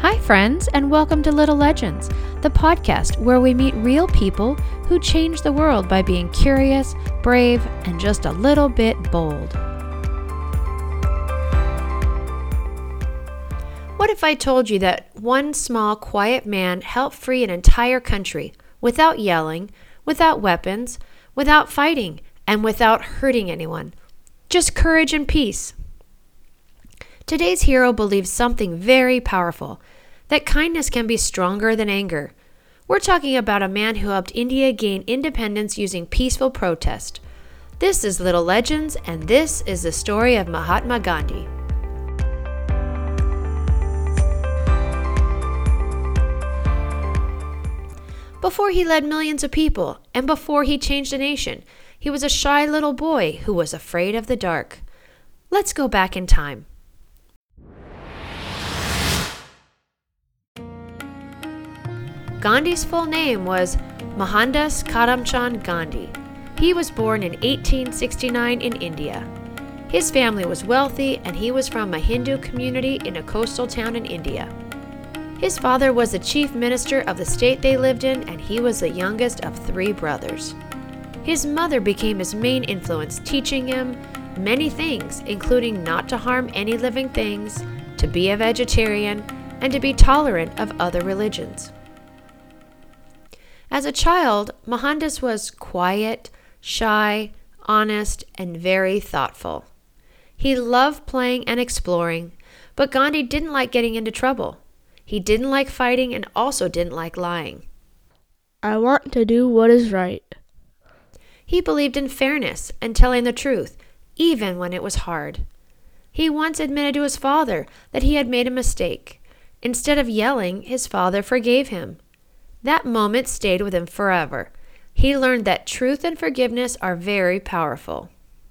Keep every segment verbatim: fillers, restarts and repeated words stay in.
Hi, friends, and welcome to Little Legends, the podcast where we meet real people who change the world by being curious, brave, and just a little bit bold. What if I told you that one small, quiet man helped free an entire country without yelling, without weapons, without fighting, and without hurting anyone? Just courage and peace. Today's hero believes something very powerful, that kindness can be stronger than anger. We're talking about a man who helped India gain independence using peaceful protest. This is Little Legends, and this is the story of Mahatma Gandhi. Before he led millions of people, and before he changed a nation, he was a shy little boy who was afraid of the dark. Let's go back in time. Gandhi's full name was Mohandas Karamchand Gandhi. He was born in eighteen sixty-nine in India. His family was wealthy, and he was from a Hindu community in a coastal town in India. His father was the chief minister of the state they lived in, and he was the youngest of three brothers. His mother became his main influence, teaching him many things, including not to harm any living things, to be a vegetarian, and to be tolerant of other religions. As a child, Mohandas was quiet, shy, honest, and very thoughtful. He loved playing and exploring, but Gandhi didn't like getting into trouble. He didn't like fighting and also didn't like lying. I want to do what is right. He believed in fairness and telling the truth, even when it was hard. He once admitted to his father that he had made a mistake. Instead of yelling, his father forgave him. That moment stayed with him forever. He learned that truth and forgiveness are very powerful.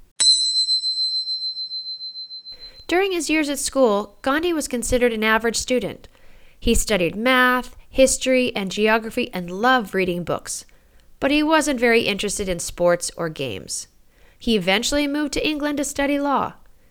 During his years at school, Gandhi was considered an average student. He studied math, history, and geography and loved reading books, but he wasn't very interested in sports or games. He eventually moved to England to study law.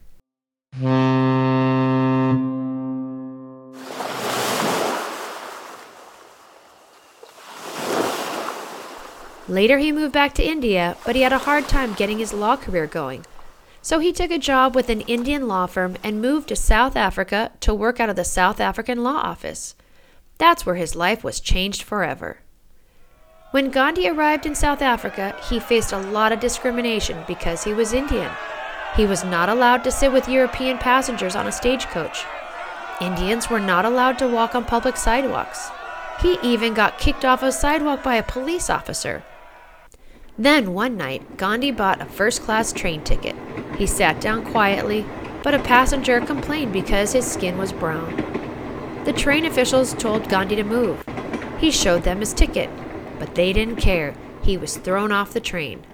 Later, he moved back to India, but he had a hard time getting his law career going. So he took a job with an Indian law firm and moved to South Africa to work out of the South African Law Office. That's where his life was changed forever. When Gandhi arrived in South Africa, he faced a lot of discrimination because he was Indian. He was not allowed to sit with European passengers on a stagecoach. Indians were not allowed to walk on public sidewalks. He even got kicked off a sidewalk by a police officer. Then one night, Gandhi bought a first-class train ticket. He sat down quietly, but a passenger complained because his skin was brown. The train officials told Gandhi to move. He showed them his ticket, but they didn't care. He was thrown off the train.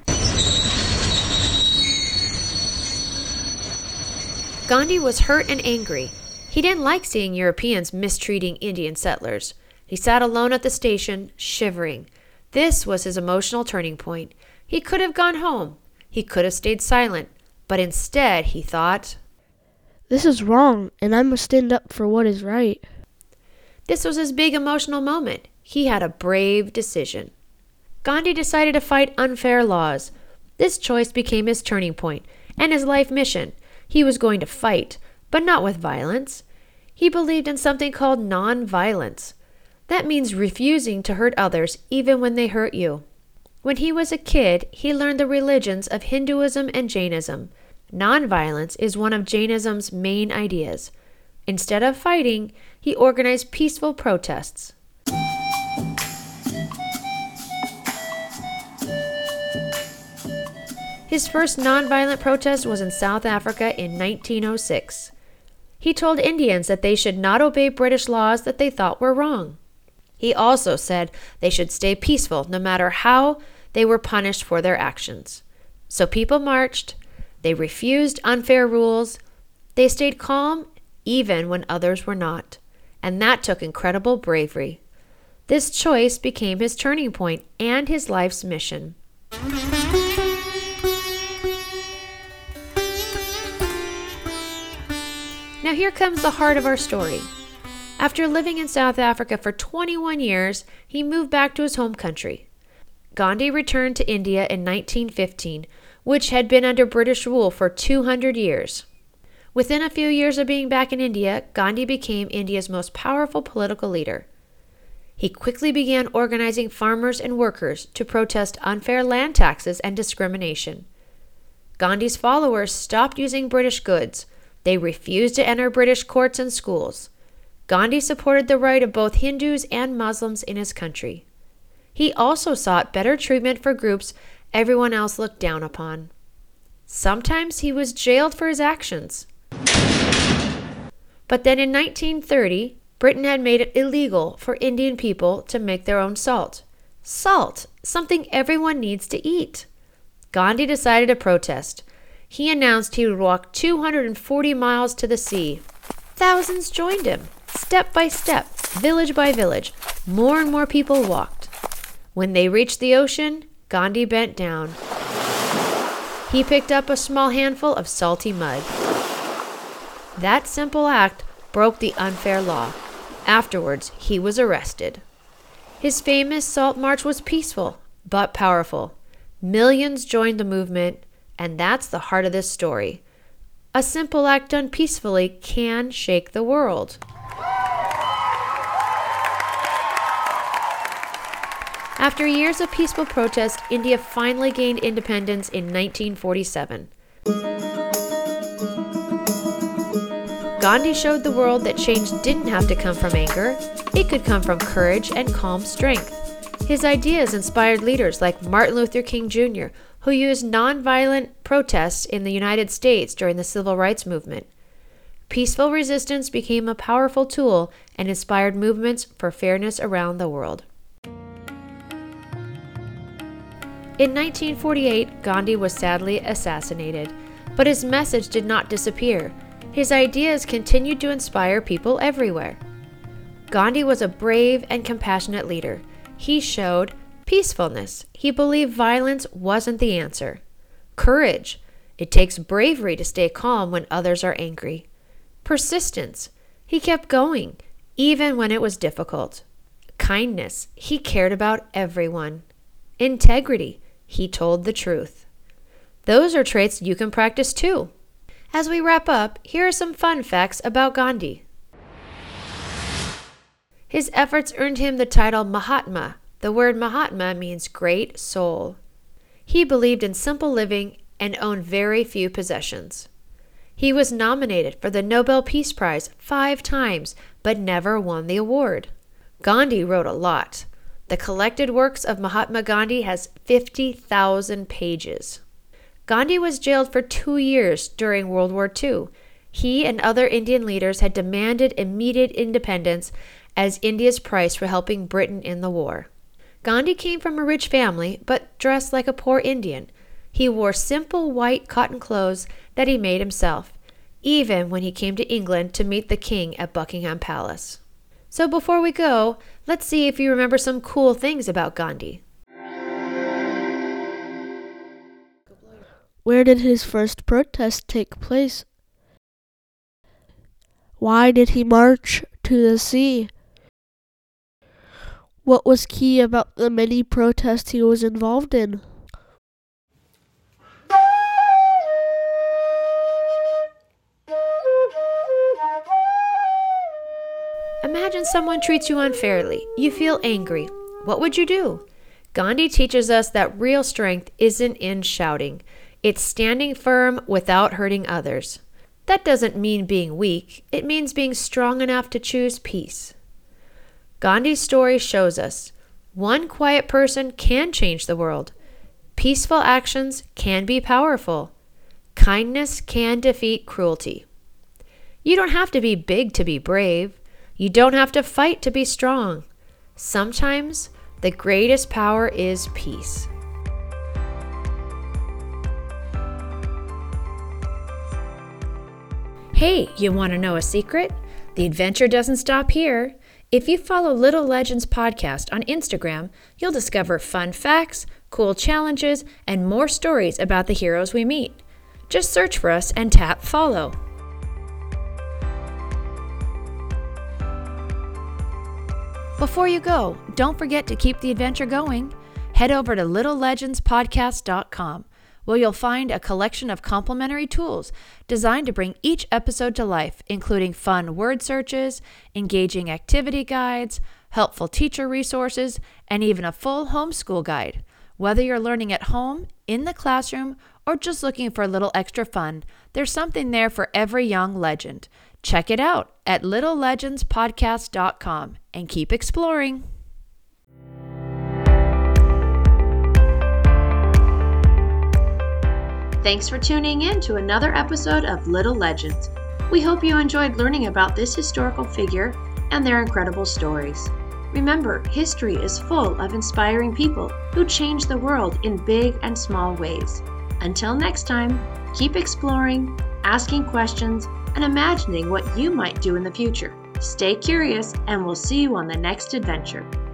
Gandhi was hurt and angry. He didn't like seeing Europeans mistreating Indian settlers. He sat alone at the station, shivering. This was his emotional turning point. He could have gone home. He could have stayed silent. But instead, he thought, This is wrong, and I must stand up for what is right. This was his big emotional moment. He had a brave decision. Gandhi decided to fight unfair laws. This choice became his turning point and his life mission. He was going to fight, but not with violence. He believed in something called non-violence. That means refusing to hurt others even when they hurt you. When he was a kid, he learned the religions of Hinduism and Jainism. Nonviolence is one of Jainism's main ideas. Instead of fighting, he organized peaceful protests. His first nonviolent protest was in South Africa in nineteen oh six. He told Indians that they should not obey British laws that they thought were wrong. He also said they should stay peaceful no matter how they were punished for their actions. So people marched, they refused unfair rules, they stayed calm even when others were not, and that took incredible bravery. This choice became his turning point and his life's mission. Now here comes the heart of our story. After living in South Africa for twenty-one years, he moved back to his home country. Gandhi returned to India in nineteen fifteen, which had been under British rule for two hundred years. Within a few years of being back in India, Gandhi became India's most powerful political leader. He quickly began organizing farmers and workers to protest unfair land taxes and discrimination. Gandhi's followers stopped using British goods. They refused to enter British courts and schools. Gandhi supported the right of both Hindus and Muslims in his country. He also sought better treatment for groups everyone else looked down upon. Sometimes he was jailed for his actions. But then in nineteen thirty, Britain had made it illegal for Indian people to make their own salt. Salt, something everyone needs to eat. Gandhi decided to protest. He announced he would walk two hundred forty miles to the sea. Thousands joined him. Step by step, village by village, more and more people walked. When they reached the ocean, Gandhi bent down. He picked up a small handful of salty mud. That simple act broke the unfair law. Afterwards, he was arrested. His famous Salt March was peaceful, but powerful. Millions joined the movement, and that's the heart of this story. A simple act done peacefully can shake the world. After years of peaceful protest, India finally gained independence in nineteen forty-seven. Gandhi showed the world that change didn't have to come from anger. It could come from courage and calm strength. His ideas inspired leaders like Martin Luther King Junior, who used nonviolent protests in the United States during the Civil Rights Movement. Peaceful resistance became a powerful tool and inspired movements for fairness around the world. In nineteen forty-eight, Gandhi was sadly assassinated, but his message did not disappear. His ideas continued to inspire people everywhere. Gandhi was a brave and compassionate leader. He showed peacefulness. He believed violence wasn't the answer. Courage. It takes bravery to stay calm when others are angry. Persistence. He kept going, even when it was difficult. Kindness. He cared about everyone. Integrity. He told the truth. Those are traits you can practice too. As we wrap up, here are some fun facts about Gandhi. His efforts earned him the title Mahatma. The word Mahatma means great soul. He believed in simple living and owned very few possessions. He was nominated for the Nobel Peace Prize five times, but never won the award. Gandhi wrote a lot. The collected works of Mahatma Gandhi has fifty thousand pages. Gandhi was jailed for two years during World War Two. He and other Indian leaders had demanded immediate independence as India's price for helping Britain in the war. Gandhi came from a rich family, but dressed like a poor Indian. He wore simple white cotton clothes that he made himself, even when he came to England to meet the king at Buckingham Palace. So before we go, let's see if you remember some cool things about Gandhi. Where did his first protest take place? Why did he march to the sea? What was key about the many protests he was involved in? Imagine someone treats you unfairly. You feel angry. What would you do? Gandhi teaches us that real strength isn't in shouting. It's standing firm without hurting others. That doesn't mean being weak. It means being strong enough to choose peace. Gandhi's story shows us one quiet person can change the world. Peaceful actions can be powerful. Kindness can defeat cruelty. You don't have to be big to be brave. You don't have to fight to be strong. Sometimes the greatest power is peace. Hey, you want to know a secret? The adventure doesn't stop here. If you follow Little Legends Podcast on Instagram, you'll discover fun facts, cool challenges, and more stories about the heroes we meet. Just search for us and tap follow. Before you go, don't forget to keep the adventure going. Head over to little legends podcast dot com, where you'll find a collection of complimentary tools designed to bring each episode to life, including fun word searches, engaging activity guides, helpful teacher resources, and even a full homeschool guide. Whether you're learning at home, in the classroom, or just looking for a little extra fun, there's something there for every young legend. Check it out at little legends podcast dot com and keep exploring. Thanks for tuning in to another episode of Little Legends. We hope you enjoyed learning about this historical figure and their incredible stories. Remember, history is full of inspiring people who change the world in big and small ways. Until next time, keep exploring, asking questions, and imagining what you might do in the future. Stay curious, and we'll see you on the next adventure.